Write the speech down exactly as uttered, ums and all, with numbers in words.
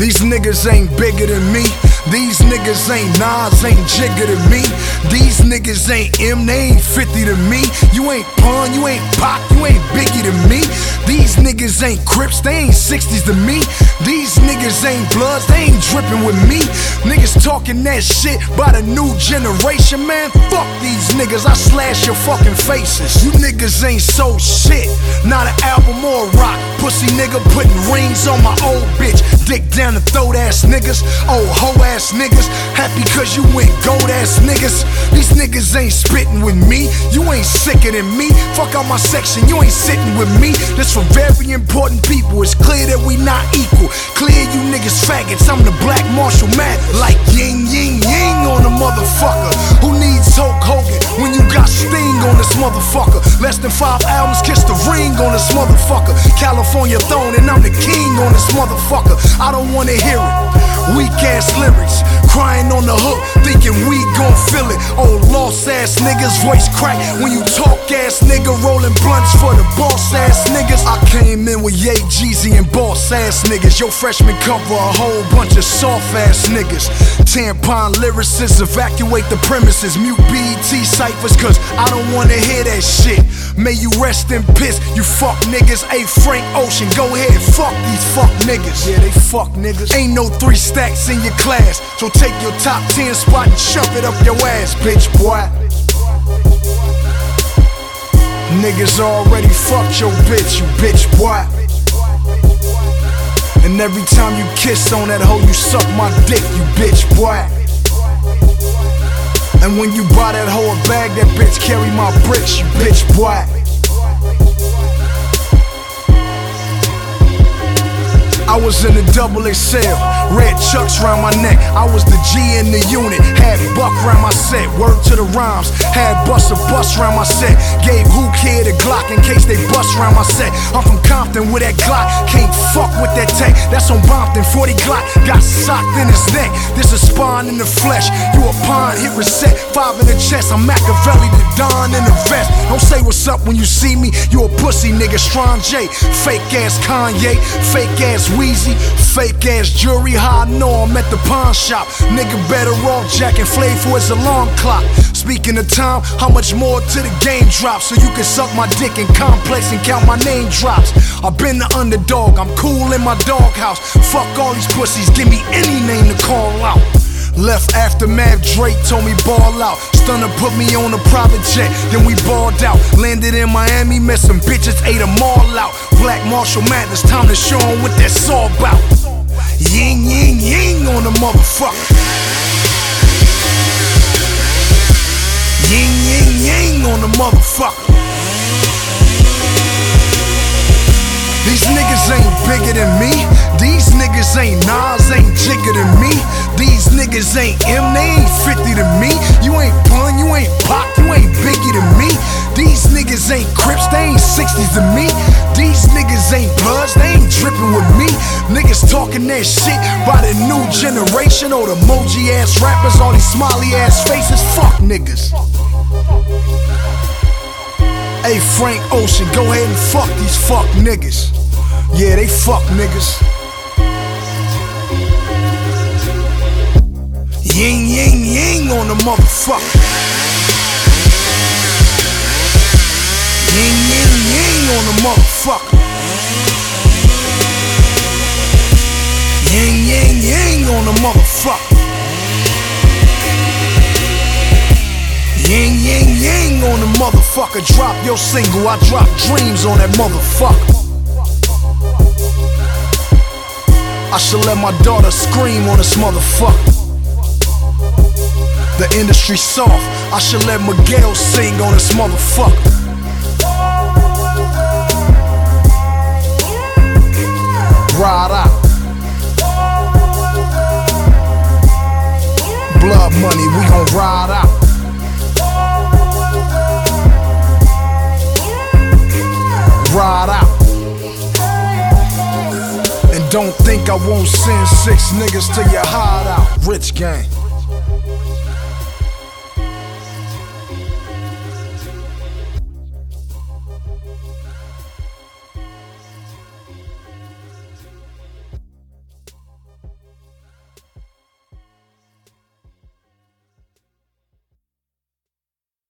These niggas ain't bigger than me. These niggas ain't Nas, ain't Jigga to me. These niggas ain't M, they ain't fifty to me. You ain't Pun, you ain't Pac, you ain't Biggie to me. These niggas ain't Crips, they ain't sixties to me. These niggas ain't Bloods, they ain't drippin' with me. Niggas talking that shit by the new generation, man. Fuck these niggas, I slash your fucking faces. You niggas ain't so shit, not an album or a rock. Pussy nigga putting rings on my old bitch. Dick down the throat ass niggas, old hoe ass niggas. Happy cause you went gold ass niggas. These niggas ain't spittin' with me, you ain't sicker than me. Fuck out my section, you ain't sitting with me. This for very important people, it's clear that we not equal. Clear you niggas faggots, I'm the Black Marshall man. Like yin yin yin on a motherfucker. Who needs Hulk Hogan when you got Sting on this motherfucker? Less than five albums, kiss the ring on this motherfucker. California throne and I'm the king on this motherfucker. I don't wanna hear it. Weak ass lyrics, crying on the hook, thinking we gon' feel it. Old lost ass niggas, voice crack when you talk ass nigga. Rolling blunts for the boss ass niggas. I came in with Ye, Jeezy and boss ass niggas. Your freshman cover a whole bunch of soft ass niggas. Tampon lyricists evacuate the premises. Mute B E T ciphers cause I don't wanna hear that shit. May you rest in piss, you fuck niggas. Hey Frank Ocean, go ahead, fuck these fuck niggas. Yeah, they fuck niggas. Ain't no three stacks in your class, so take your top ten spot and shove it up your ass, bitch boy. Niggas already fucked your bitch, you bitch boy. And every time you kiss on that hoe, you suck my dick, you bitch boy. And when you buy that hoe a bag, that bitch carry my bricks, you bitch boy. I was in a double X L, red chucks round my neck. I was the G in the unit, had buck round my set. Word to the rhymes, had bust a bus round my set. Gave who kid a Glock in case they bust round my set. I'm from Compton with that Glock, can't fuck with that tank. That's on Bompton, forty Glock, got socked in his neck. This is spawn in the flesh, you a pawn, hit reset. Five in the chest, I'm Machiavelli, the Don in the vest. Don't say what's up when you see me, you a pussy nigga. Strong J, fake ass Kanye, fake ass Weezy, fake ass jury. How I know I'm at the pawn shop. Nigga better off jacking Flav for his alarm clock. Speaking of time, how much more to the game drops? So you can suck my dick in Complex and count my name drops. I've been the underdog, I'm cool in my doghouse. Fuck all these pussies, give me any name to call out. Left aftermath, Drake told me ball out. Stunner put me on a private jet, then we balled out. Landed in Miami, met some bitches, ate them all out. Black Marshall Mathers, time to show 'em what that's all about. Ying, ying, ying on the motherfucker. Ying, ying, ying on the motherfucker. These niggas ain't bigger than me. These niggas ain't Nas, ain't Jigga to me. These niggas ain't M, they ain't fifty to me. You ain't Pun, you ain't Pac, you ain't Biggie to me. These niggas ain't Crips, they ain't sixties to me. These niggas ain't Bloods, they ain't drippin' with me. Niggas talking that shit by the new generation. Or the emoji ass rappers, all these smiley ass faces. Fuck niggas. Hey Frank Ocean, go ahead and fuck these fuck niggas. Yeah, they fuck niggas. Ying, ying, ying on the motherfucker. Ying, ying, ying on the motherfucker. Ying, ying, ying on the motherfucker. Ying, ying, ying on the motherfucker. Drop your single, I drop dreams on that motherfucker. I should let my daughter scream on this motherfucker. The industry soft, I should let Miguel sing on this motherfucker. Ride out. Blood money, we gon' ride out. Ride out. And don't think I won't send six niggas to your hideout. Rich gang.